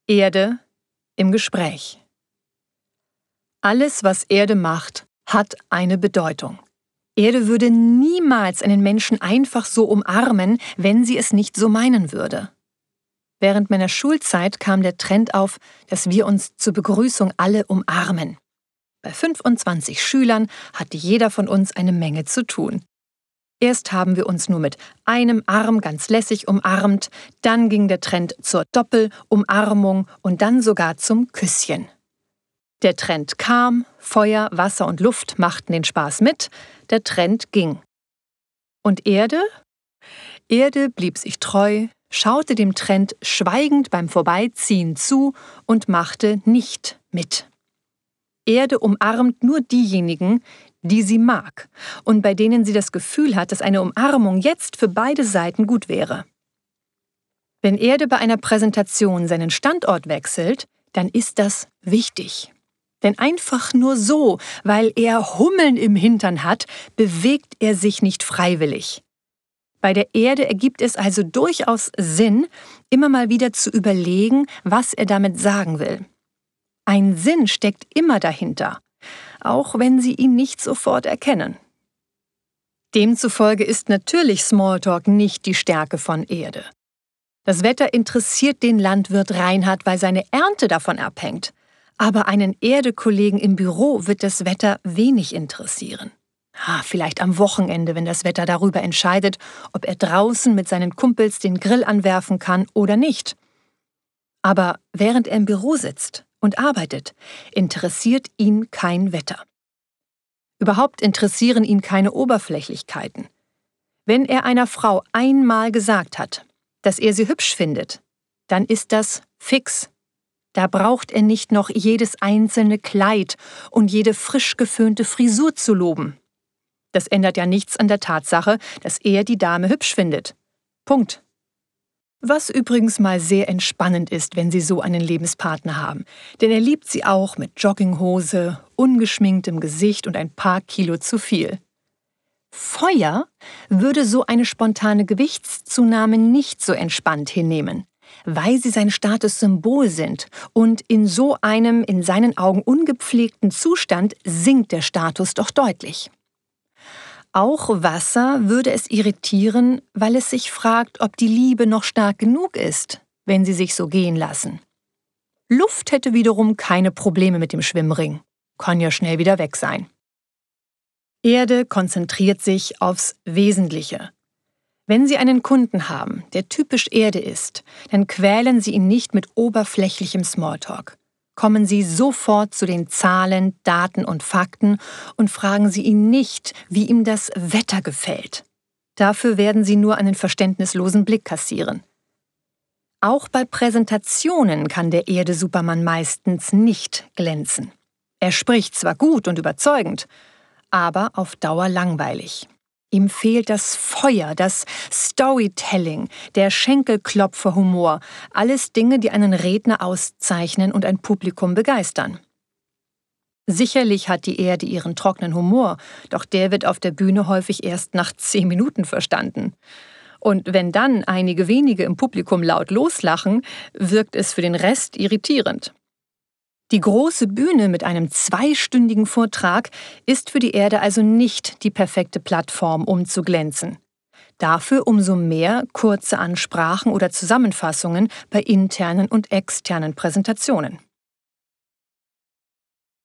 Erde im Gespräch. Alles, was Erde macht, hat eine Bedeutung. Erde würde niemals einen Menschen einfach so umarmen, wenn sie es nicht so meinen würde. Während meiner Schulzeit kam der Trend auf, dass wir uns zur Begrüßung alle umarmen. Bei 25 Schülern hatte jeder von uns eine Menge zu tun. Erst haben wir uns nur mit einem Arm ganz lässig umarmt, dann ging der Trend zur Doppelumarmung und dann sogar zum Küsschen. Der Trend kam, Feuer, Wasser und Luft machten den Spaß mit, der Trend ging. Und Erde? Erde blieb sich treu, schaute dem Trend schweigend beim Vorbeiziehen zu und machte nicht mit. Erde umarmt nur diejenigen, die sie mag und bei denen sie das Gefühl hat, dass eine Umarmung jetzt für beide Seiten gut wäre. Wenn Erde bei einer Präsentation seinen Standort wechselt, dann ist das wichtig. Denn einfach nur so, weil er Hummeln im Hintern hat, bewegt er sich nicht freiwillig. Bei der Erde ergibt es also durchaus Sinn, immer mal wieder zu überlegen, was er damit sagen will. Ein Sinn steckt immer dahinter, auch wenn Sie ihn nicht sofort erkennen. Demzufolge ist natürlich Smalltalk nicht die Stärke von Erde. Das Wetter interessiert den Landwirt Reinhard, weil seine Ernte davon abhängt. Aber einen Erde-Kollegen im Büro wird das Wetter wenig interessieren. Vielleicht am Wochenende, wenn das Wetter darüber entscheidet, ob er draußen mit seinen Kumpels den Grill anwerfen kann oder nicht. Aber während er im Büro sitzt und arbeitet, interessiert ihn kein Wetter. Überhaupt interessieren ihn keine Oberflächlichkeiten. Wenn er einer Frau einmal gesagt hat, dass er sie hübsch findet, dann ist das fix. Da braucht er nicht noch jedes einzelne Kleid und jede frisch geföhnte Frisur zu loben. Das ändert ja nichts an der Tatsache, dass er die Dame hübsch findet. Punkt. Was übrigens mal sehr entspannend ist, wenn Sie so einen Lebenspartner haben. Denn er liebt Sie auch mit Jogginghose, ungeschminktem Gesicht und ein paar Kilo zu viel. Feuer würde so eine spontane Gewichtszunahme nicht so entspannt hinnehmen, weil sie sein Statussymbol sind und in so einem in seinen Augen ungepflegten Zustand sinkt der Status doch deutlich. Auch Wasser würde es irritieren, weil es sich fragt, ob die Liebe noch stark genug ist, wenn sie sich so gehen lassen. Luft hätte wiederum keine Probleme mit dem Schwimmring. Kann ja schnell wieder weg sein. Erde konzentriert sich aufs Wesentliche. Wenn Sie einen Kunden haben, der typisch Erde ist, dann quälen Sie ihn nicht mit oberflächlichem Smalltalk. Kommen Sie sofort zu den Zahlen, Daten und Fakten und fragen Sie ihn nicht, wie ihm das Wetter gefällt. Dafür werden Sie nur einen verständnislosen Blick kassieren. Auch bei Präsentationen kann der Erde-Supermann meistens nicht glänzen. Er spricht zwar gut und überzeugend, aber auf Dauer langweilig. Ihm fehlt das Feuer, das Storytelling, der Schenkelklopferhumor, alles Dinge, die einen Redner auszeichnen und ein Publikum begeistern. Sicherlich hat die Erde ihren trockenen Humor, doch der wird auf der Bühne häufig erst nach 10 Minuten verstanden. Und wenn dann einige wenige im Publikum laut loslachen, wirkt es für den Rest irritierend. Die große Bühne mit einem 2-stündigen Vortrag ist für die Erde also nicht die perfekte Plattform, um zu glänzen. Dafür umso mehr kurze Ansprachen oder Zusammenfassungen bei internen und externen Präsentationen.